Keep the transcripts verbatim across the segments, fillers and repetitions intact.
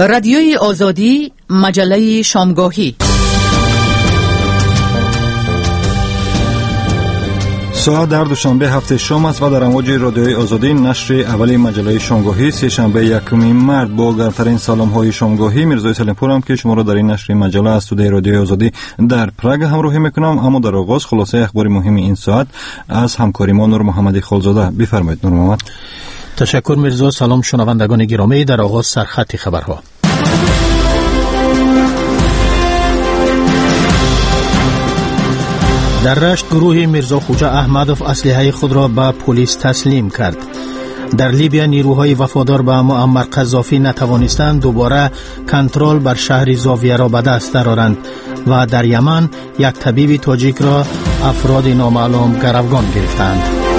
رادیوی آزادی، مجله شامگاهی. ساعت در دوشنبه هفته شام است و در امواج رادیوی آزادی نشر اولی مجله شامگاهی سه شنبه یکم مارس با گرمترین سلام‌های شامگاهی میرزای سلیمپور هم که شما را در این نشر مجله از استودیوی رادیوی آزادی در پراگ همراهی میکنم. اما در آغاز خلاصه اخبار مهم این ساعت از همکاری ما نور محمدی خالزاده. بفرمایید نور محمد. تشکر میرزا. سلام شنوندگان گرامی. در آغاز سرخط خبرها. در رشت گروه میرزا خوجا احمدوف اسلحه خود را به پلیس تسلیم کرد. در لیبیا نیروهای وفادار به معمر قذافی نتوانستند دوباره کنترل بر شهر زاویه را به دست درآورند و در یمن یک طبیب تاجیک را افراد نامعلوم گروگان گرفتند.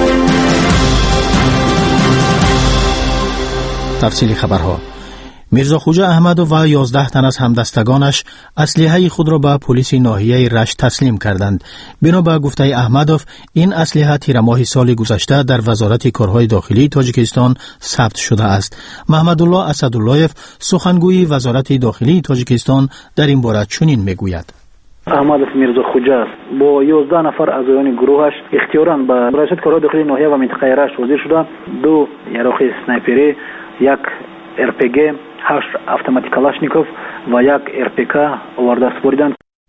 تفصیل خبرها. میرزا خوجا احمدوف و یازده تن از همدستگانش اسلحه خود را به پلیس ناحیه رشت تسلیم کردند. بنا به گفته احمدوف، این اسلحه تیر ماه سال گذشته در وزارت کارهای داخلی تاجیکستان ثبت شده است. محمد الله اسداللهیف، سخنگوی وزارت داخلی تاجیکستان، در این باره چنین میگوید: احمدوف میرزا خوجا با یازده نفر از اعضای گروهش اختیاراً به وزارت کارهای داخلی ناحیه و منطقه رشت حاضر شدند. دو یراق اسنایپری، یک ار پی جی، هشت автомат کلاشنیکوف و یک ار پی کا آورده سپردند.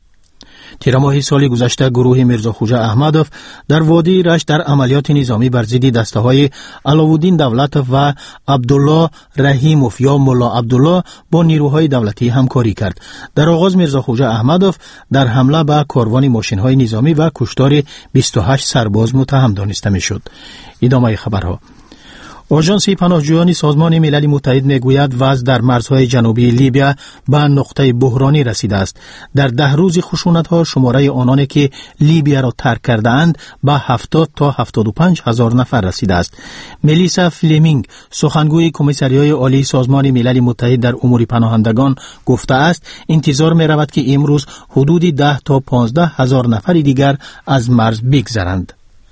تیر ماه سال گذشته گروه میرزا خوجا احمدوف در وادی رشت در عملیات نظامی بر ضد دسته‌های علاءالدین دولتوف و عبدالله رحیموف یا ملا عبدالله با نیروهای دولتی همکاری کرد. در آغاز میرزا خوجا احمدوف در حمله به کاروان ماشین‌های نظامی و کشتار بیست و هشت سرباز متهم دانسته می‌شد. ادامه خبرها. آژانس پناهجویان سازمان ملل متحد میگوید وضع در مرزهای جنوبی لیبیا به نقطه بحرانی رسیده است. در ده روز خشونت‌ها شماره آنانی که لیبیا را ترک کرده اند به هفتاد تا هفتاد و پنج هزار نفر رسیده است. ملیسا فلیمینگ، سخنگوی کمیسریای عالی سازمان ملل متحد در امور پناهندگان، گفته است انتظار می‌رود که امروز حدود ده تا پانزده هزار نفر دیگر از مرز بگذرند.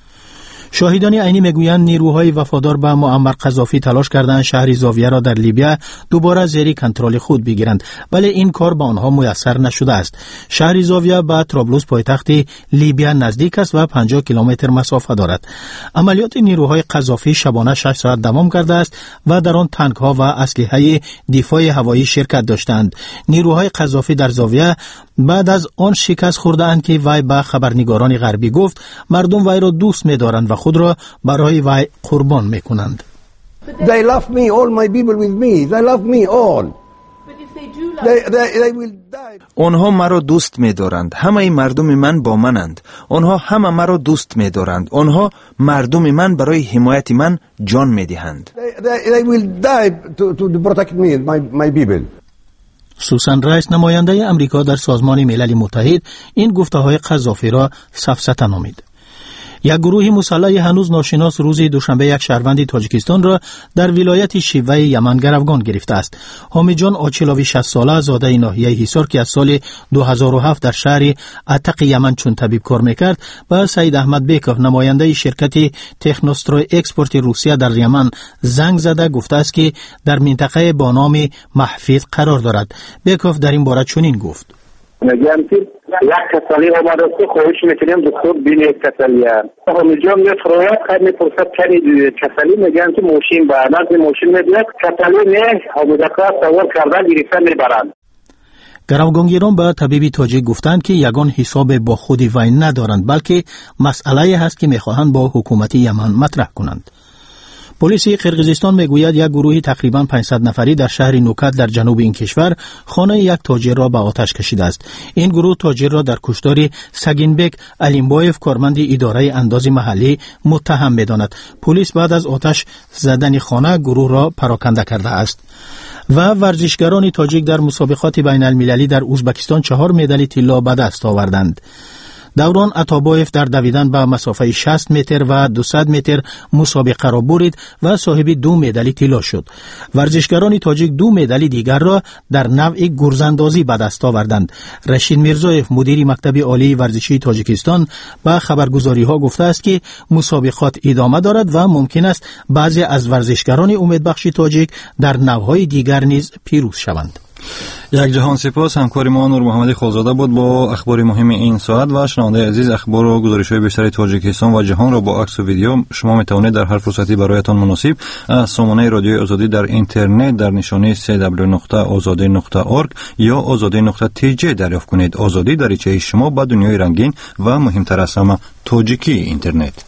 شاهدان عینی میگویند نیروهای وفادار به معمر قذافی تلاش کردند شهر زاویه را در لیبیا دوباره زیر کنترل خود بگیرند، ولی این کار به آنها میسر نشده است. شهر زاویه به طرابلس پایتخت لیبیا نزدیک است و پنجاه کیلومتر مسافت دارد. عملیات نیروهای قذافی شبانه شش ساعت دوام کرده است و در آن تانک‌ها و اسلحه دفاع هوایی شرکت داشتند. نیروهای قذافی در زاویه بعد از آن شکست خورده‌اند که وی به خبرنگاران غربی گفت مردم وی را دوست می‌دارند و خود را برای وی قربان می‌کنند. They love me, all my people with me. They love me all. They, they, they will die. آنها مرا دوست می‌دارند. همه مردم من با منند. آنها همه مرا دوست می‌دارند. آنها مردم من برای حمایت من جان می‌دهند. They, they, they will die to, to protect me, my, my people. سوسن رایس، نماینده امریکا در سازمان ملل متحد، این گفته‌های قذافی را سفسطه نامید. یک گروه مسلح هنوز ناشناس روز دوشنبه یک شهروند تاجیکستان را در ولایت شیوه یمن گروگان گرفته است. حامد جان آچلاوی شصت ساله زاده ناحیه حصار که از سال دو هزار و هفت در شهر عتق یمن چون طبیب کار میکرد، با سید احمد بیکوف نماینده شرکت تکنوستروی اکسپورت روسیه در یمن زنگ زده گفته است که در منطقه با نام محفیظ قرار دارد. بیکوف در این باره چنین گفت: میگم که یک کسالی آمده است، خواهش میکنیم دکتر بین کسالی همه جا میاد فرویت خیلی میپرسد کنی کسالی، میگم که موشین به نزد موشین میدید کسالی نه همه دکتر سوار کردن گرفتن میبرند. گروگانگیران به طبیبی تاجیک گفتند که یگان حساب با خود وی ندارند، بلکه مسئله هست که میخواهند با حکومت یمن مطرح کنند. پلیس قرقیزستان میگوید یک گروه تقریباً پانصد نفری در شهر نوکات در جنوب این کشور خانه یک تاجر را به آتش کشیده است. این گروه تاجر را در کشتار سگینبک علیمبایف کارمند اداره انداز محلی متهم می‌داند. پلیس بعد از آتش زدن خانه گروه را پراکنده کرده است. و ورزشگران تاجیک در مسابقات بین المللی در ازبکستان چهار مدال طلا به دست آوردند. دوران عطابایف در دویدن به مسافه شصت متر و دویست متر مسابقه را برید و صاحب دو مدال طلا شد. ورزشگران تاجیک دو مدال دیگر را در نوع گرزاندازی به دست آوردند. رشید میرزایف مدیر مکتب عالی ورزشی تاجیکستان به خبرگزاری‌ها گفته است که مسابقات ادامه دارد و ممکن است بعضی از ورزشگران امیدبخش تاجیک در نوع‌های دیگر نیز پیروز شوند. یک جهان سپاس. همکار ما نور محمدی خالزاده بود با اخبار مهم این ساعت. و شنونده عزیز، اخبار و گزارش‌های بیشتر تاجیکستان و جهان را با عکس و ویدیو شما میتوانید در هر فرصتی برایتان مناسب از سامانه رادیوی آزادی در اینترنت در نشانی دبلیو دبلیو دبلیو نقطه آزادی نقطه اورگ یا آزادی نقطه تی جی دریافت کنید. آزادی دریچه شما به دنیای رنگین و مهمتر از همه تاجیکی اینترنت.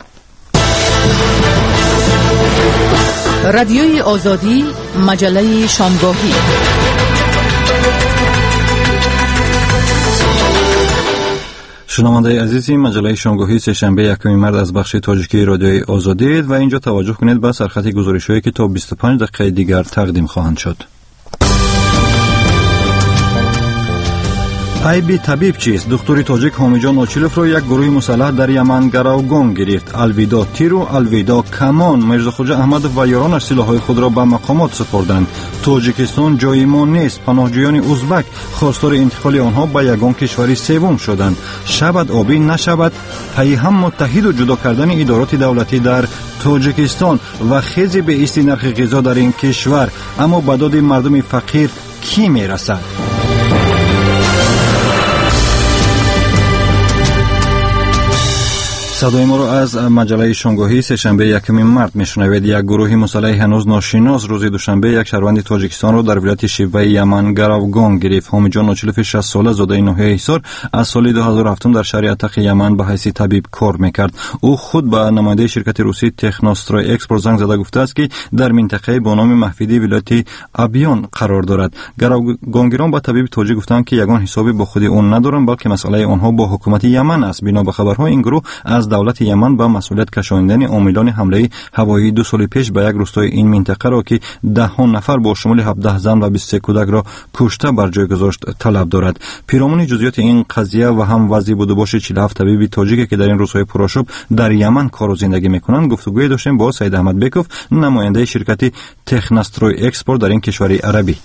رادیوی آزادی، مجله شامگاهی. شنونده عزیزی، مجله شامگاهی سه‌شنبه یکم مارس از بخش تاجیکی رادیوی آزادی و اینجا توجه کنید به سرخط گزارش‌هایی که تا بیست و پنج دقیقه دیگر تقدیم خواهند شد. عیب طبیب چیست؟ دکتر تاجیک حامیجان آچیلوف را یک گروه مسلح در یمن گروگان گرفت. الویدا تیر و الویدا کمان. میرزاخوجا احمدوف و یارانش سلاح‌های خود را به مقامات سپردند. تاجیکستان جای ما نیست. پناهجویان ازبک خواستار انتقال آنها به یگان کشور سوم شدند. شود آبی نشود، پی هم متحد و جدا کردن ادارات دولتی در تاجیکستان و خیزی به ایستی نرخ غذا در این کشور. اما به داد مردم فقیر کی میرسد؟ صدای ما را از مجله شامگاهی سه‌شنبه یکم مارس میشنوید. یک گروه مسلح هنوز ناشناس روز دوشنبه یک شهروند تاجیکستان را در ولایت شیوه یمن گروگان گرفت. حامیجان آچیلوف شصت ساله زاده ناحیه حصار از سال دو هزار و هفت در شهر اتق یمن به حیث طبیب کار میکرد. او خود به نماینده شرکت روسی تکناستروی اکسپورت زنگ زده گفته است که در منطقه با نام محفیدی ولایت ابیان قرار دارد. گروگانگیران با طبیب تاجیک گفتند که یگان حسابی با خود اون ندارند، بلکه مسئله آنها با حکومت یمن است. بنا به خبرها این گروه از دولت یمن با مسئولیت کشاندن عاملان حمله هوایی دو سال پیش به یک روستای این منطقه را که ده ها نفر با شمول هفده زن و بیست و سه کودک را کشته بر جای گذاشت طلب دارد. پیرامون جزئیات این قضیه و هم وضعی بود و باش چهل و هفت طبیب تاجیکی که در این روزهای پرآشوب در یمن کار و زندگی میکنند گفتگوی داشتیم با سید احمد بیکوف، نماینده شرکت تکناستروی اکسپورت در این کشور عربی.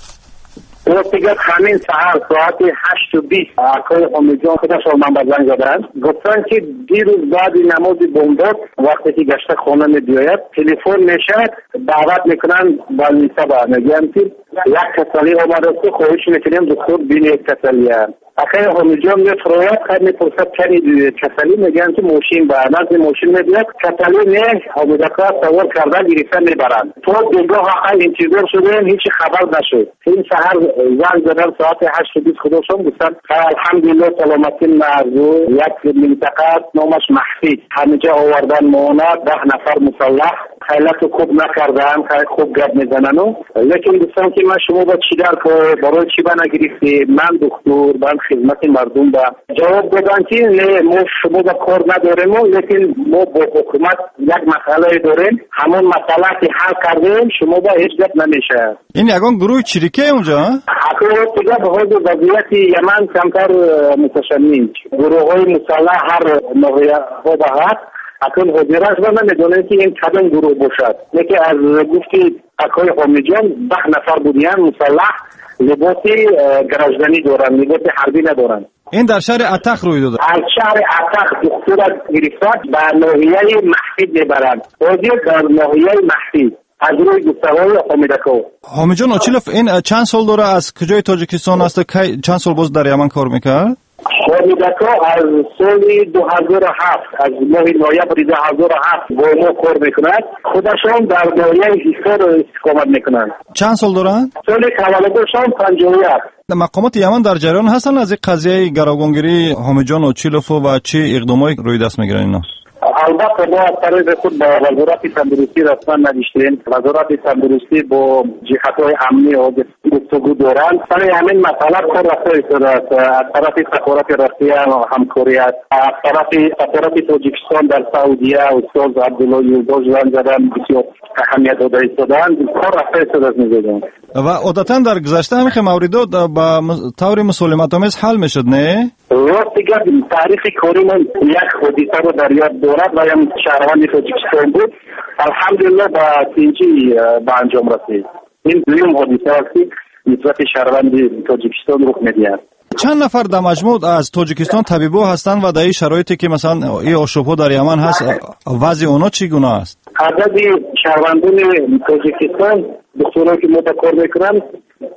دیگر همین ساعت ساعت هشت و بیست اکای حامیجان خودش رو من بزنگ زدن، گفتن که دیروز بعد نماز بمباد وقتی که گشته خانه می بیاید تلفن میشد دعوت میکنن با نیسا میگن که یک کسالی آمده است، خواهش میکنیم دکتر بین یک کسالی هست. اکای حامیجان میفروید خیلی میپرسد کنی کسالی، میگن که موشین به نزد موشین میبید کسالی نه حامیدکا سوار کردن گرفتن میبرند. تو دیگاه اکای انتظار شدیم هیچ خبر نشد. این سهر زنگ زدن ساعت هشت و بیست خودشون گفتن الحمدلله سلامتی مرزو یک منطقه نامش محفید همینجا آوردن ماند ده نفر مسلح خیلی تو خوب نکردن، خیلی خوب گرد میزنن و لیکن گفتم که من شما با چی در که برای چی با نگرفتی؟ من دکتر من خدمت مردم با جواب دادن که نه ما شما با کار نداریم لیکن ما با حکومت یک مسئله داریم، همون مسئله که حل کردیم شما با هیچ گپ نمیشه. این یگان گروه چریکه اونجا؟ اکنون دیگه به حال وضعیت یمن کمتر متشنج گروه های مسلح هر نوعیه ها به هست اکنون حضیرش و من میدونم که این کدام گروه باشد. یکی از گفتی اکای حامیجان ده نفر بودیان مسلح لباسی گرجدنی دارن، لباسی حربی ندارن. این در شهر اتق روی داده؟ از شهر اتق دکتر گرفتاد به ناحیه محفید میبرند. حاضر در ناحیه محفید از روی گفتگوهای حامیدکو. حامیجان آچیلوف این چند سال داره از کجای تاجیکستان است؟ چند سال باز در یمن کار میکرد؟ حامیدکو از سال دو هزار و هفت از ماه نوامبر دو هزار و هفت با ما کار میکنند. خودشان در ناحیه حصار استقامت میکنند. چند سال دارند؟ سال تولدشان پنجاه و یک. مقامات یمن در جریان هستن از این قضیه گروگانگیری حامیجان آچیلوف و چه اقدامایی روی دست میگیرن اینا؟ البته ما از طریق خود با وزارت تندرستی رسما نوشتیم. وزارت تندرستی با جهت‌های امنی و گفتگو دارند. سر همین مسئله کار رفته شده است. از طرف سفارت روسیه همکاری است. از طرف سفارت تاجیکستان در سعودیه استاد عبدالله یلداز زنگ زدن بسیار اهمیت داده شدند. کار رفته شده است میگم. و عادتا در گذشته همین موارد با طور مسالمت‌آمیز حل میشد نه؟ راست دیگه تاریخ کاری من یک حادثه رو در یاد دارد و هم شهروند تاجیکستان بود. الحمدلله با سینجی به انجام رسید. این دویم حادثه است که نسبت شهروند تاجیکستان رخ می‌دهد. چند نفر در مجموع از تاجیکستان طبیبا هستند و در این شرایطی که مثلا این آشوب‌ها در یمن هست وضع اونا چگونه است؟ عدد شهروندان تاجیکستان دکتران که متکار میکنن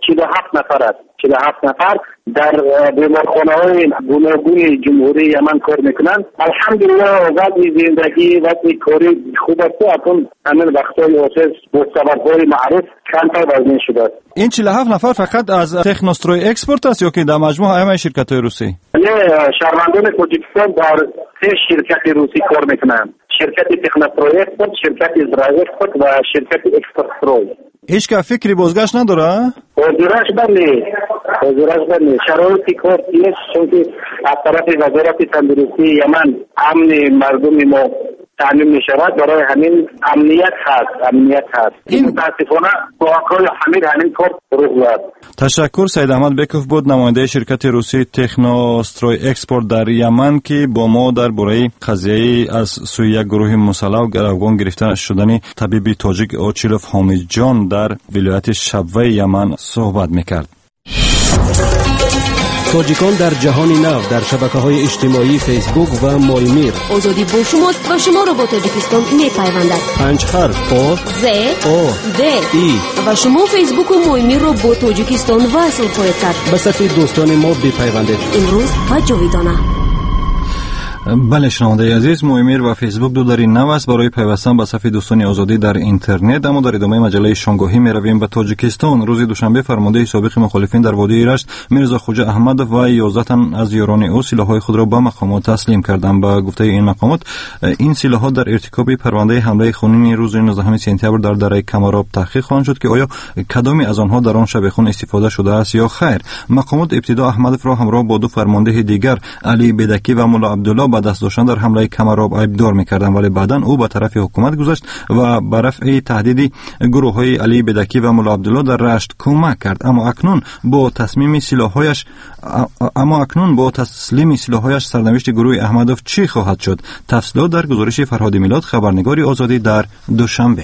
چهل و هفت نفر است. چهل و هفت نفر در بیمارخانه‌های گوناگون جمهوری یمن کار میکنند. الحمدلله وضع زندگی وضع کاری خوب است. اکنون همین وقتای اوسس با سبب‌های معروف کمتر وزنی شده است. این چهل و هفت نفر فقط از تکنوستروی اکسپورت است یا که در مجموع همه شرکت‌های روسی؟ نه، شهروندان تاجیکستان در سه شرکت روسی کار میکنند. شرکت تکنوستروی اکسپورت، شرکت اسرائیل اکسپورت و شرکت اکسپورت. هیچ که فکری بازگشت نداره؟ حضورش بله حضورش بله شرایط کار نیست، چون که از طرف وزارت تندرستی یمن امن مردم ما تعمین می شود. برای همین امنیت هست امنیت هست این متاسفانه با اقای حمید همین کار رخ داد. تشکر. سید احمد بیکوف بود، نماینده شرکت روسی تکنوستروی اکسپورت در یمن که با ما در باره قضیه از سوی یک گروه مسلح و گروگان گرفته شدن طبیب تاجیک اوچیلوف حامد جان در ولایت شبوه یمن صحبت میکرد. تاجیکان در جهان نو در شبکه‌های اجتماعی فیسبوک و مایمیر. آزادی با شماست و شما را با تاجیکستان می‌پیوندد. پنج حرف آ ز آ د ای و شما فیسبوک و مایمیر را با تاجیکستان وصل خواهید کرد. به صفحه دوستان ما بپیوندید. امروز و جاویدانه. بله شنونده عزیز، مویمیر و فیسبوک دو در این نو است برای پیوستن به صفحه دوستان آزادی در اینترنت. اما در ادامه مجله شنگاهی می رویم به تاجیکستان. روز دوشنبه فرمانده سابق مخالفین در وادی رشت میرزا خوجا احمدوف و یازده تن از یاران او سلاح‌های خود را به مقامات تسلیم کردند. با گفته این مقامات این سلاح‌ها در ارتکاب پرونده حمله خونین روز نوزدهم سپتامبر در دره کمراب تحقیق خواهند شد که آیا کدامی از آنها در آن شب خون استفاده شده است یا خیر. مقامات ابتدا احمدوف را همراه با دو فرمانده دیگر علی بدکی و مولا عبدالله با دست داشتن در حمله کمراب عیبدار می‌کردند، ولی بعداً او به طرف حکومت گذشت و به رفع تهدید گروه‌های علی بدکی و مولا عبدالله در رشت کمک کرد. اما اکنون با تصمیم سلاح‌هایش اما اکنون با تسلیم سلاح‌هایش سرنوشت گروه احمدوف چی خواهد شد؟ تفصیلات در گزارش فرهاد میلاد، خبرنگار آزادی در دوشنبه.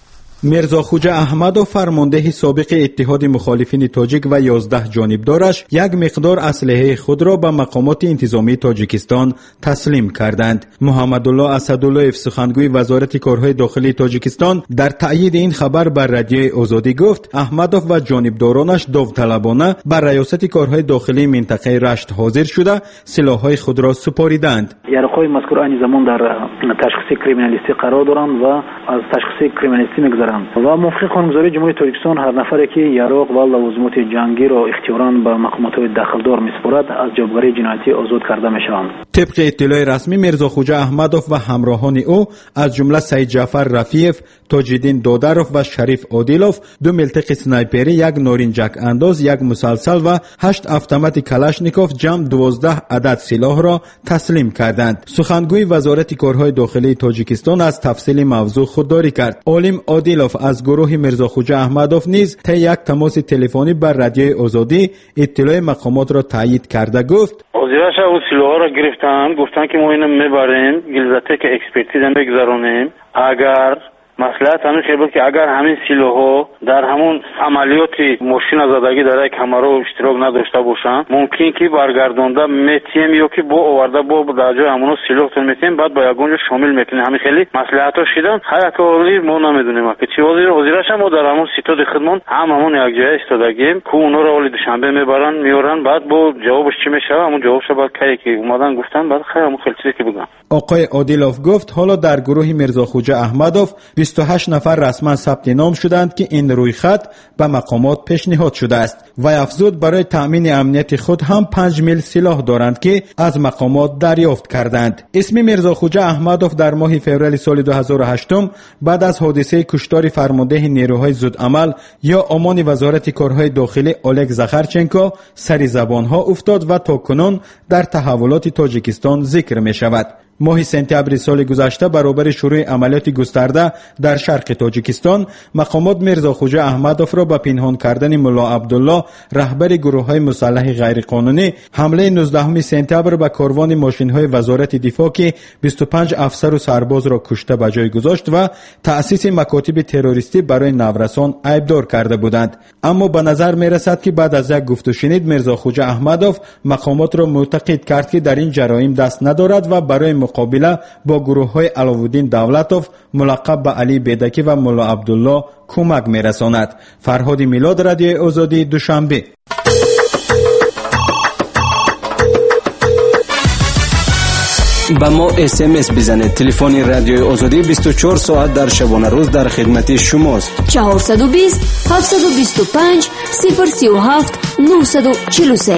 میرزا خوجا احمدوف فرمانده سابق اتحاد مخالفین تاجیک و یازده جانبدارش یک مقدار اسلحه خود را به مقامات انتظامی تاجیکستان تسلیم کردند. محمد الله اسدالله سخنگوی وزارت کارهای داخلی تاجیکستان در تأیید این خبر بر رادیوی آزادی گفت احمدوف و جانبدارانش داوطلبانه بر ریاست کارهای داخلی منطقه رشت حاضر شده سلاح‌های خود را سپاریدند. یارقای مذکور آن زمان در تشخیص کریمینالیستی قرار دارند و از تشخیص کریمینالیستی می‌گذرند و موافق قانونگذاری جمهوری تاجیکستان هر نفری که یراق و لوازمات جنگی را اختیاراً به مقامات داخلدار می‌سپارد از جوابگری جنایتی آزاد کرده می‌شوند. طبق اطلاع رسمی میرزا خوجا احمدوف و همراهان او از جمله سید جعفر رفیف، تاج‌الدین دادروف و شریف عادلوف دو ملتق اسنایپری، یک نارنجک انداز، یک مسلسل و هشت اتومات کلاشنیکوف جمع دوازده عدد سلاح را تسلیم کردند. سخنگوی وزارت کارهای داخلی تاجیکستان از تفصیل موضوع خودداری کرد. عالم عادلوف از گروه میرزا خوجا احمدوف نیز طی یک تماس تلفنی بر رادیوی آزادی اطلاع مقامات را تایید کرده گفت وزیرش او سلاح را گرفتن، گفتن که ما اینو میبریم گلزته که اکسپرتیز هم بگذارونیم. اگر مسئلات همین خیلی بود که اگر همین سلاح‌ها در همون عملیات ماشین زدگی در کمرو اشتراک نداشته باشن ممکن که برگردونده میتیم یا که با آورده با در جای همون سلاحتون میتیم بعد با یگونجا شامل میکنیم. همین خیلی مسئلات‌ها شدن. هر کاری ما نمیدونیم که چی وزیر وزیرش هم در همون ستاد خدمت هم همون یک جای استادگیم که اونا رو ولی دوشنبه میبرن میارن بعد با جوابش چی میشه همون جوابش بعد کی که اومدن گفتن بعد خیلی همون خیلی چیزی که بگم. آقای عادلوف گفت حالا در گروه میرزا خوجا احمدوف بیست و هشت نفر رسما ثبت نام شدند که این روی خط به مقامات پیشنهاد شده است و افزود برای تأمین امنیت خود هم پنج میل سلاح دارند که از مقامات دریافت کردند. اسم میرزا خوجا احمدوف در ماه فوریه سال دو هزار و هشت بعد از حادثه کشتار فرمانده نیروهای زودعمل یا امان وزارت کارهای داخلی اولگ زخرچنکو سر زبانها افتاد و تاکنون در تحولات تاجیکستان ذکر می شود. ماه سپتامبر سال گذشته برابر شروع عملیات گسترده در شرق تاجیکستان مقامات میرزا خوجا احمدوف را به پنهان کردن مولا عبدالله رهبر گروه‌های مسلح غیرقانونی، حمله نوزدهم سپتامبر به کاروان ماشین‌های وزارت دفاع که بیست و پنج افسر و سرباز را کشته به جای گذاشت و تأسیس مکاتب تروریستی برای نورسان عیبدار کرده بودند. اما به نظر می‌رسد که بعد از یک گفت و شنید میرزا خوجا احمدوف مقامات را معتقد کرد که در این جرایم دست ندارد و برای مقابله با گروه های علاوالدین دولتوف ملقب به علی بیدکی و مولا عبدالله کمک میرساند. فرهاد میلاد، رادیوی آزادی، دوشنبه. با ما اس ام اس بزنید. تلفن رادیوی آزادی بیست و چهار ساعت در شبانه روز در خدمت شماست. چهارصد و بیست هفتصد و بیست و پنج صفر سی و هفت نهصد و چهل و سه.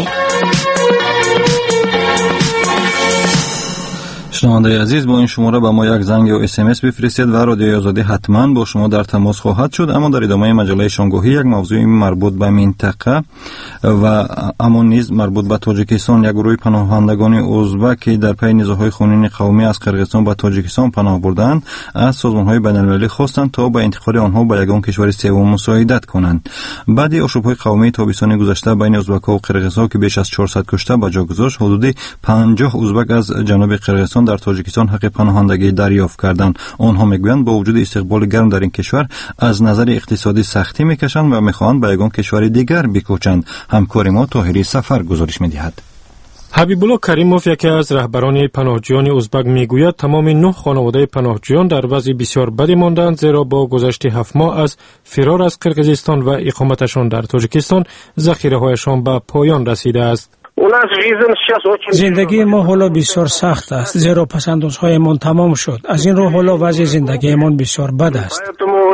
شنونده عزیز، با این شماره به ما یک زنگ و اس ام اس بفرستید و رادیوی آزادی حتما با شما در تماس خواهد شد. اما در ادامه مجله شامگاهی یک موضوع مربوط به منطقه و اما نیز مربوط به تاجیکستان، یک گروه پناهندگان ازبک که در پی نزاع‌های خونین قومی از قرقیزستان به تاجیکستان پناه بردند، از سازمان‌های بین‌المللی خواستند تا به انتقال آنها به یگان کشور سوم مساعدت کنند. بعد آشوب‌های قومی تابستان گذشته بین ازبک‌ها و قرقیزها که بیش از چهارصد کشته به جا گذاشت، حدود پنجاه ازبک از جنوب قرقیزستان در تاجیکستان حق پناهندگی دریافت کردند. آنها میگویند با وجود استقبال گرم در این کشور از نظر اقتصادی سختی میکشند و میخواهند به یگان کشور دیگر بکوچند. همکار ما طاهری سفر گزارش میدهد. حبیب الله کریموف، یکی از رهبران پناهجویان ازبک، میگوید تمام نه خانواده پناهجویان در وضع بسیار بدی ماندند، زیرا با گذشت هفت ماه از فرار از قرقیزستان و اقامتشان در تاجیکستان ذخیره‌هایشان به پایان رسیده است. زندگی ما حالا بسیار سخت است، زیرا پسندازهایمان تمام شد. از این رو حالا وضع زندگیمان بسیار بد است.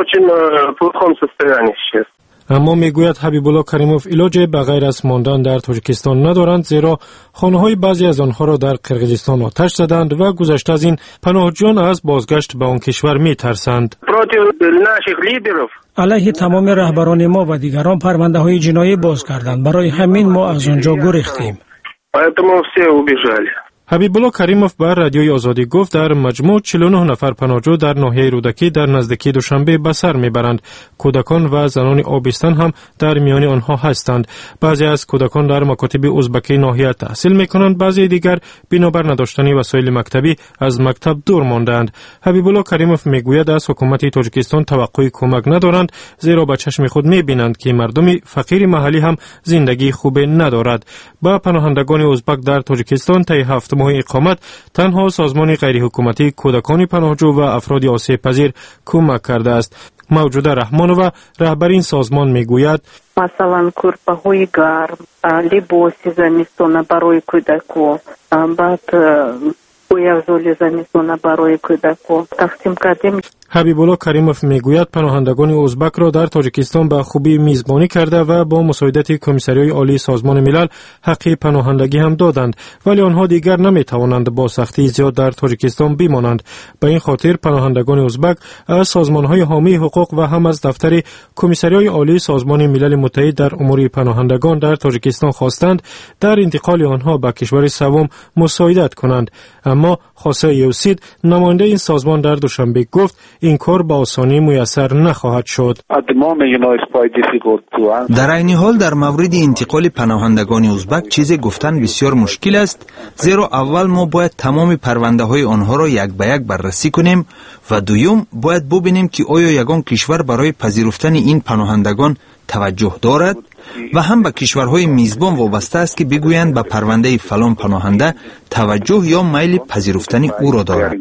اما میگوید حبیب الله کریموف علاج به غیر از ماندن در تاجیکستان ندارند، زیرا خانه‌های بعضی از آنها را در قرقیزستان آتش زدند و گذشته از این پناهجویان از بازگشت به آن کشور می‌ترسند. علیه تمام رهبران ما و دیگران پرونده‌های جنایی باز کردند. برای همین ما از آنجا گریختیم. حبیب الله کریموف بر رادیوی آزادی گفت در مجموع چهل و نه نفر پناهجو در ناحیه رودکی در نزدیکی دوشنبه به سر میبرند. کودکان و زنان آبستن هم در میان آنها هستند. بعضی از کودکان در مکاتب ازبکی ناحیه تحصیل میکنند، بعضی دیگر بنابر نداشتن وسایل مکتبی از مکتب دور ماندند. حبیب الله کریموف میگوید از حکومت تاجیکستان توقع کمک ندارند، زیرا به چشم خود میبینند که مردم فقیر محلی هم زندگی خوب ندارد. با پناهندگان ازبک در تاجیکستان طی هفت ماه اقامت تنها سازمان غیر حکومتی کودکان پناهجو و افراد آسیب پذیر کمک کرده است. موجوده رحمانова رهبر این سازمان میگوید مثلا کورپاهای گرم، لباس زمستانه برای کودکان، بعد بویازولی زمستانه برای کودکان تقسیم کردیم. حبیب الله کریموف میگوید پناهندگان ازبک را در تاجیکستان به خوبی میزبانی کرده و با مساعدت کمیسریای عالی سازمان ملل حق پناهندگی هم دادند، ولی آنها دیگر نمیتوانند با سختی زیاد در تاجیکستان بمانند. به این خاطر پناهندگان ازبک از سازمانهای حامی حقوق و هم از دفتر کمیسریای عالی سازمان ملل متحد در امور پناهندگان در تاجیکستان خواستند در انتقال آنها به کشور سوم مساعدت کنند. اما خاصه یوسید، نماینده این سازمان، در دوشنبه گفت این کار با آسانی میسر نخواهد شد. در این حال در مورد انتقال پناهندگان ازبک چیز گفتن بسیار مشکل است، زیرا اول ما باید تمام پرونده های آنها را یک به یک بررسی کنیم و دوم باید ببینیم که آیا یگان کشور برای پذیرفتن این پناهندگان توجه دارد و هم به کشورهای میزبان وابسته است که بگویند به پرونده فلان پناهنده توجه یا میل پذیرفتن او را دارد.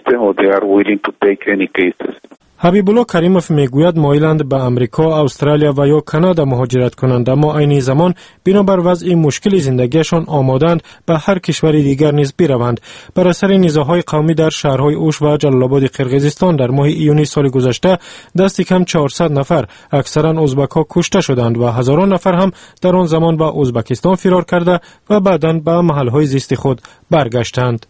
حبیب الله کریموف میگوید مایلند به امریکا، استرالیا و یا کانادا مهاجرت کنند، اما عین زمان بنابر وضع مشکل زندگیشان آمادند به هر کشور دیگر نیز بروند. بر اثر نزاع‌های قومی در شهرهای اوش و جلال آباد قرقیزستان در ماه ایونی سال گذشته دست کم چهارصد نفر اکثرا ازبک‌ها کشته شدند و هزاران نفر هم در آن زمان به ازبکستان فرار کرده و بعداً به محل‌های زیست خود برگشتند.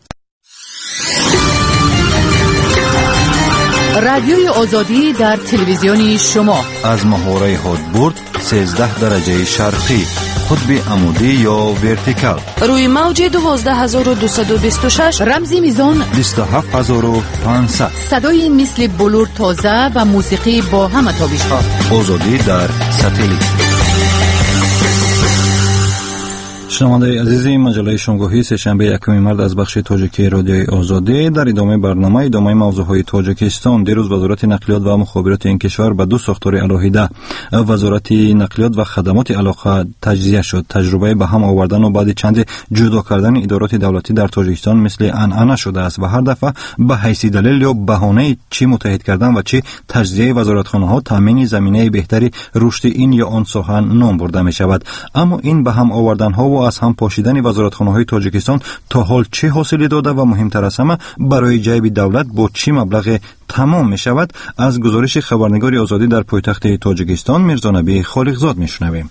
رادیوی آزادی در تلویزیون شما از محوره هادبورد سیزده درجه شرقی، قطب عمودی یا ورتیکال، روی موج دوازده هزار و دویست و بیست و شش، رمزی میزان بیست و هفت هزار و پانصد، صدای مثل بلور تازه و موسیقی با همه تابش‌ها. آزادی در ساتلیت. شنونده عزیزی، مجله شنگاهی سه‌شنبه یکم مارس از بخش تاجیکی رادیوی آزادی در ادامه برنامه ادامه موضوعهای تاجیکستان. دیروز وزارت نقلیات و مخابرات این کشور به دو ساختار علاهیده وزارت نقلیات و خدمات علاقه تجزیه شد. تجربه به هم آوردن و بعد چند جدا کردن ادارات دولتی در تاجیکستان مثل عنعنه شده است و هر دفعه به حیث دلیل یا بهانه چی متحد کردن و چی تجزیه وزارتخانه‌ها تامین زمینه بهتری رشد این یا آن سخن نام برده می شود. اما این به هم آوردن ها و از هم پاشیدن وزارتخانه‌های تاجیکستان تا حال چه حاصلی داده و مهمتر از همه برای جیب دولت با چه مبلغ تمام می شود؟ از گزارش خبرنگار آزادی در پایتخت تاجیکستان میرزا نبی خالقزاد میشنویم.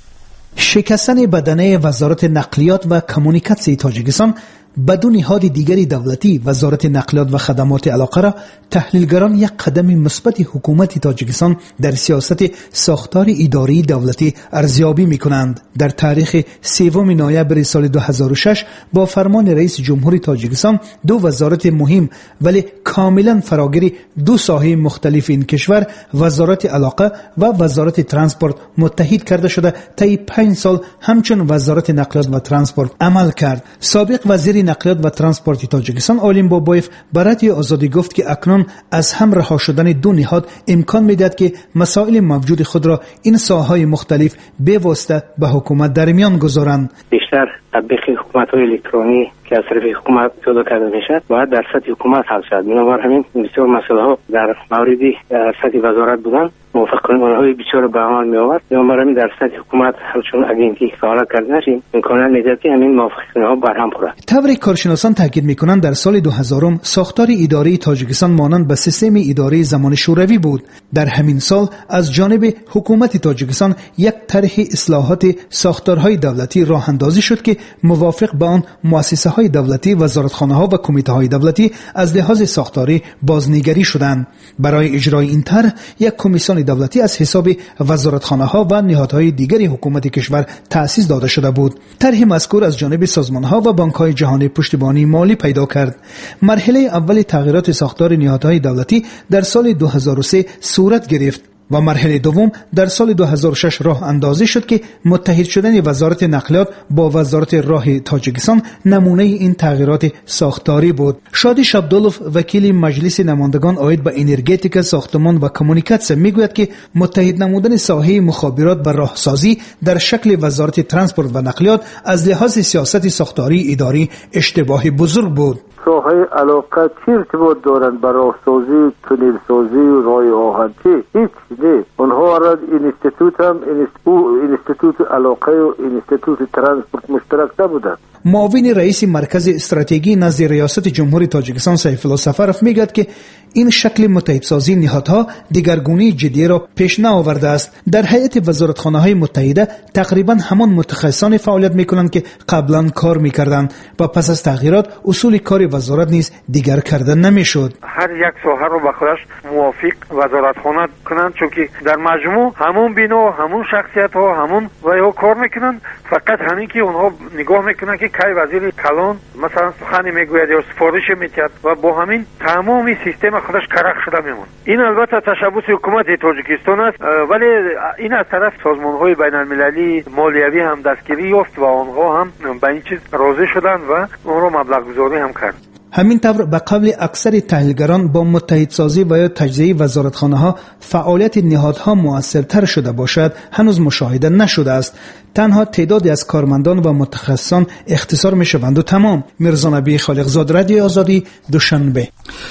شکستن بدنه وزارت نقلیات و کمونیکاسیون تاجیکستان بدون نهاد دیگری دولتی وزارت نقلیات و خدمات علاقه را تحلیلگران یک قدم مثبت حکومت تاجیکستان در سیاست ساختار اداری دولتی ارزیابی می‌کنند. در تاریخ سوم نوامبر سال دو هزار و شش با فرمان رئیس جمهور تاجیکستان دو وزارت مهم ولی کاملا فراگیر دو ساحه مختلف این کشور، وزارت علاقه و وزارت ترانسپورت متحد کرده شده طی پنج سال همچون وزارت نقلیات و ترانسپورت عمل کرد. سابق وزیر نقلیات و ترانسپورت تاجیکستان آلیم بابایف به رادیو آزادی گفت که اکنون از هم رها شدن دو نهاد امکان میدهد که مسائل موجود خود را این ساحه‌های مختلف به واسطه به حکومت در میان گذارند. بیشتر تطبیق حکومت‌های الکترونی که از طرف حکومت پیاده کرده میشد باید در سطح حکومت حل شود. بنابراین همین بسیار مسائل‌ها در موردی سطح وزارت بودن موافق کننده‌های بسیار به عمل می آورد. بنابراین در سطح حکومت چون اگینتی فعالیت کرده نشیم امکان میدهد که همین موافقت‌ها برهم خورد. طوری کارشناسان تاکید میکنند در سال دو هزار ساختار اداری تاجیکستان مانند به سیستم اداری زمان شوروی بود. در همین سال از جانب حکومت تاجیکستان یک طرح اصلاحات ساختارهای دولتی راه اندازی شد که موافق با آن مؤسسه‌های دولتی، وزارتخانه‌ها و کمیته‌های دولتی از لحاظ ساختاری بازنگری شدند. برای اجرای این طرح یک کمیسیون دولتی از حساب وزارتخانه‌ها و نهادهای دیگری حکومت کشور تأسیس داده شده بود. طرح مذکور از جانب سازمان‌ها و بانک‌های جهانی پشتیبانی مالی پیدا کرد. مرحله اول تغییرات ساختار نهادهای دولتی در سال دو هزار و سه صورت گرفت و مرحله دوم در سال دو هزار و شش راه اندازی شد که متحد شدن وزارت نقلیات با وزارت راه تاجیکستان نمونه این تغییرات ساختاری بود. شادی عبدالله وکیل مجلس نمایندگان عاید به انرژتیک، ساختمان و کمونیکاسیون میگوید که متحد نمودن ساحه مخابرات و راهسازی در شکل وزارت ترانسپورت و نقلیات از لحاظ سیاست ساختاری اداری اشتباه بزرگ بود. ساحه علاقه چی ارتباط دارند با راهسازی، تونل سازی و راه آهنچی؟ هیچ نه. اونها را اینستیتوت هم اینستیتوت علاقه و اینستیتوت ترانسپورت مشترک نبودند. معاون رئیس مرکز استراتژی نزد ریاست جمهوری تاجیکستان سیف الله سفرف میگوید که این شکل متحدسازی نهادها دیگرگونی جدی را پیش نآورده است. در هیئت وزارتخانه‌های متحده تقریبا همان متخصصان فعالیت میکنند که قبلا کار میکردند و پس از تغییرات اصول کار وزارت نیز دیگر کردن نمیشد. هر یک ساحه رو به خودش موافق وزارتخانه کنند، چون که در مجموع همون بنا، همون شخصیت ها، همون و یا کار میکنند. فقط همین که اونها نگاه میکنند که کی وزیر کلان مثلا سخنی میگوید یا سفارش میکرد و با همین تمام سیستم خودش کرخ شده میمون. این البته تشبث حکومت تاجیکستان است، ولی این از طرف سازمان‌های بین‌المللی مالیوی هم دستگیری یافت و آنها هم به این چیز راضی شدند و اون رو مبلغ گذاری هم کرد. همین طور به قول اکثر تحلیلگران با متحدسازی و یا تجزیه وزارتخانه‌ها فعالیت نهادها موثرتر شده باشد هنوز مشاهده نشده است. تنها تعدادی از کارمندان و متخصصان اختصار می‌شوند و تمام. میرزا نبی خالقزاد، رادیو آزادی، دوشنبه.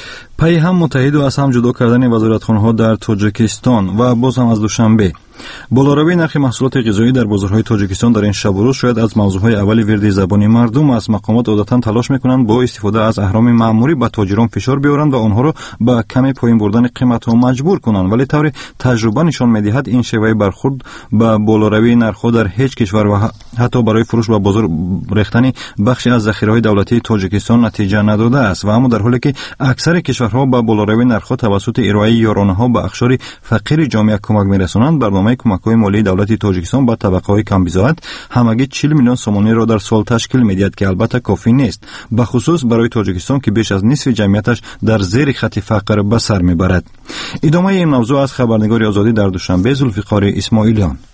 پی هم متحد و از هم جدا کردن وزارتخانه‌ها در تاجیکستان و باز هم از دوشنبه. بالاروی نرخ محصولات غذایی در بازارهای تاجیکستان در این شب و روز شاید از موضوعهای اول وردی زبانی مردم از مقامات عادتاً تلاش میکنند با استفاده از اهرام معمولی به تاجران فشار بیارند و آنها را به کمی پایین بردن قیمت‌ها مجبور کنند، ولی طور تجربه نشان می‌دهد این شیوه برخورد به بالاروی نرخ‌ها در هیچ کشور و حتی برای فروش به بازار ریختن بخشی از ذخیره‌های دولتی تاجیکستان نتیجه نداده است و اما در حالی که اکثر کشورها به بالاروی نرخ‌ها توسط ارائه یارانه‌ها به اقشار فقیر جامعه کمک می‌رسانند، برنامه کمک‌های مالی دولت تاجیکستان به طبقه‌های کم‌بضاعت همگی چهل میلیون سومانی را در سال تشکیل می‌دهد که البته کافی نیست، به خصوص برای تاجیکستان که بیش از نصف جمعیتش در زیر خط فقر به سر می‌برد. ادامه این موضوع از خبرنگار آزادی در دوشنبه ذوالفقار اسماعیلیان.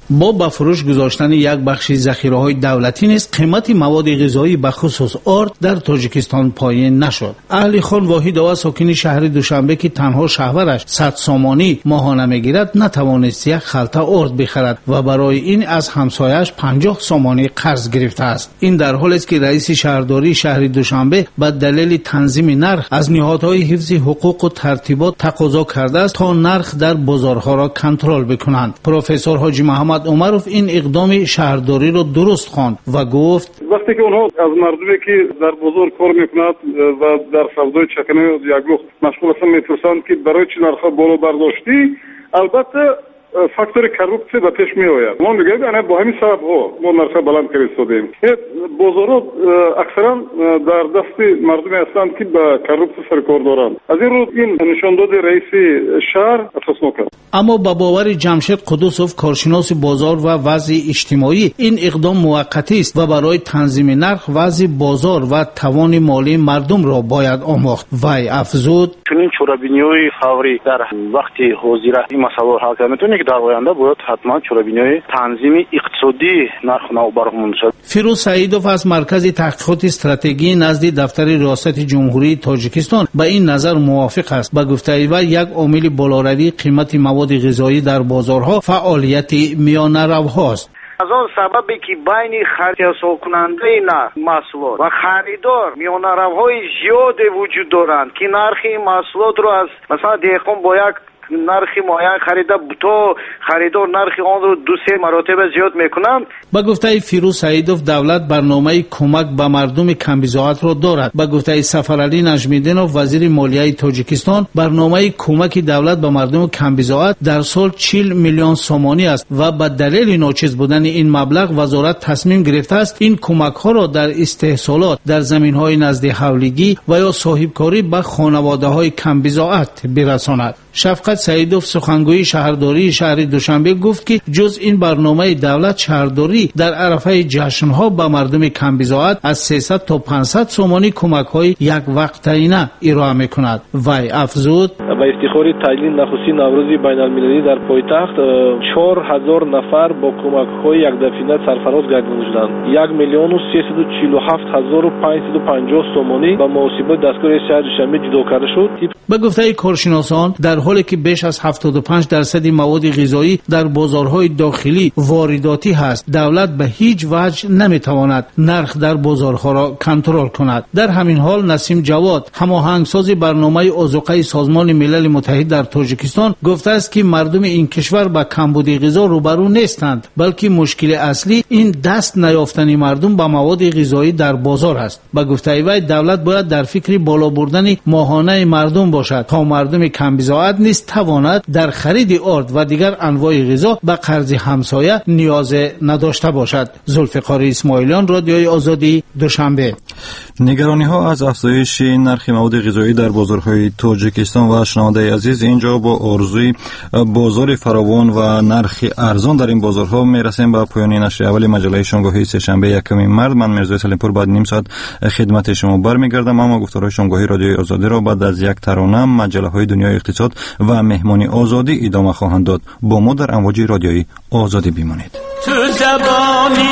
با به فروش گذاشتن یک بخش ذخیره‌های دولتی نیز قیمت مواد غذایی به خصوص آرد در تاجیکستان پایین نشد. علی خان واحد و ساکن شهر دوشنبه که تنها شهرش صد سامانی ماهانه میگیرد نتوانست یک خلطه آرد بخرد و برای این از همسایش پنجاه سامانی قرض گرفته است. این در حالی است که رئیس شهرداری شهر دوشنبه به دلیل تنظیم نرخ از نهادهای حفظ حقوق و ترتیبات تقاضا کرده است تا نرخ در بازارها را کنترل بکنند. پروفسور حاجی محمد عمروف این اقدام شهرداری را درست خواند و گفت وقتی که اونها از مردمی که در بازار کار میکنند و در سودای چکنه یک وقت مشغول هستند میپرسند که برای چی نرخ بالا برداشتی، البته فاکتور کروپسی به پیش می آید. ما میگیم یعنی با همین سبب ها ما نرخ بلند فرستادیم. بازارها اکثرا در دست مردمی هستند که به کروپسی سرکار دارند. از این رو این نشان داد رئیس شهر اساس کرد. اما با باور جمشید قدوسوف کارشناس بازار و وضع اجتماعی این اقدام موقتی است و برای تنظیم نرخ وضع بازار و توان مالی مردم را باید آموخت. وی افزود چنین چورابینی‌های فوری در وقتی حاضر این مسئله حل کنه میتونه که در آینده باید حتما چورابینی‌های تنظیم اقتصادی نرخ نو برهم شد. فیروز سعیدوف از مرکز تحقیقات استراتژی نزد دفتر ریاست جمهوری تاجیکستان با این نظر موافق است. با گفته وی یک عامل بالاروی قیمت مواد غذایی در بازارها فعالیت میانه‌روهاست. از آن سببی که بین خرید کننده نرخ محصولات و خریدار میانه‌روهای زیاد وجود دارند که نرخ محصولات رو از مثلا دهقان با یک نرخی معین خریده تو خریدار نرخ آن رو دو سه مراتب زیاد میکنند. با گفته فیروز سعیدوف دولت برنامه کمک به مردم کمبزاعت را دارد. با گفته سفرعلی نجمیدینوف وزیر مالیه تاجیکستان برنامه کمک دولت به مردم کمبزاعت در سال چهل میلیون سومانی است و به دلیل ناچیز بودن این مبلغ وزارت تصمیم گرفته است این کمک ها را در استحصالات در زمین های نزد حولگی و یا صاحبکاری به خانواده های کمبزاعت برساند. شفقت سعیدوف سخنگوی شهرداری شهر دوشنبه گفت که جز این برنامه دولت شهرداری در عرفه جشنها به مردم کمبزاعت از سیصد تا پانصد سومانی کمک های یک وقتینه ارائه میکند. وی افزود با افتخار تعیین نخستین نوروز بین المللی در پایتخت چهار هزار نفر با کمک های یک دفعه سرفراز گردیده شدند. یک میلیون و سیصد و چهل و هفت هزار و پانصد و پنجاه سومانی با محاسبه دستگاه شهر دوشنبه جدا کرده شد. به گفته کارشناسان در حالی که بیش از هفتاد و پنج درصد مواد غذایی در بازارهای داخلی وارداتی هست، دولت به هیچ وجه نمیتواند نرخ در بازارها را کنترل کند. در همین حال نسیم جواد هماهنگساز برنامه آذوقه سازمان ملل متحد در تاجیکستان گفته است که مردم این کشور با کمبود غذا روبرو نیستند، بلکه مشکل اصلی این دست نیافتن مردم به مواد غذایی در بازار است. با گفته وی دولت باید در فکر بالا بردن ماهانه مردم باشد تا مردم کمبزاعت نیز تواند در خرید آرد و دیگر انواع غذا به قرض همسایه نیاز نداشته باشد. ذوالفقار اسماعیلیان، رادیوی آزادی، دوشنبه. نگرانی ها از افزایش نرخ مواد غذایی در بازارهای تاجیکستان و شنونده عزیز اینجا با آرزوی بازار فراوان و نرخ ارزان در این بازارها میرسیم به پایان نشر اول مجله شنگاهی سه‌شنبه یکم مارس. من میرزا سلیمپور بعد نیم ساعت خدمت شما برمیگردم. اما گفتارهای شنگاهی رادیوی آزادی را بعد از یک ترانه مجله های دنیای اقتصاد و مهمانی آزادی ادامه خواهند داد. با ما در امواج رادیویی آزادی بمانید. تو زبانی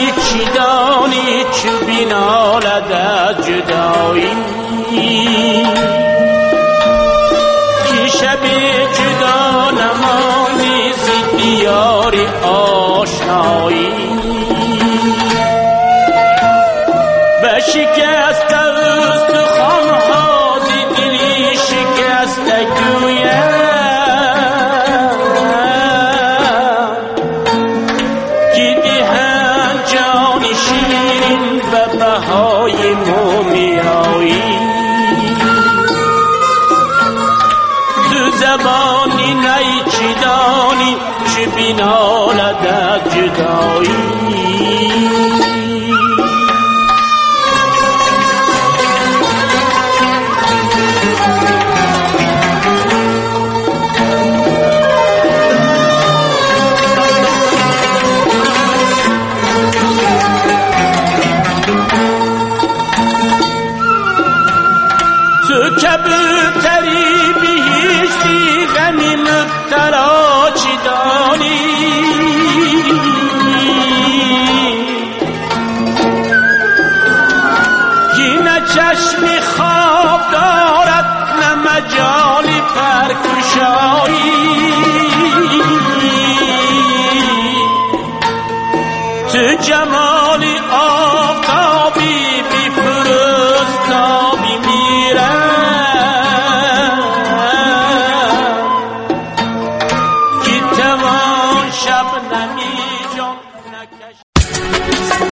نیچیدانی چوبین آلد از جدایی که شب جدا نمانی زی دیاری آشنایی به شکست استخوان‌ها زی دلی شکست گویم زبانی نیچیدانی چه بینالد از جدایی تو کبوتری غمی مبتلا چی دانی خرکشایی تو جمال آفتاب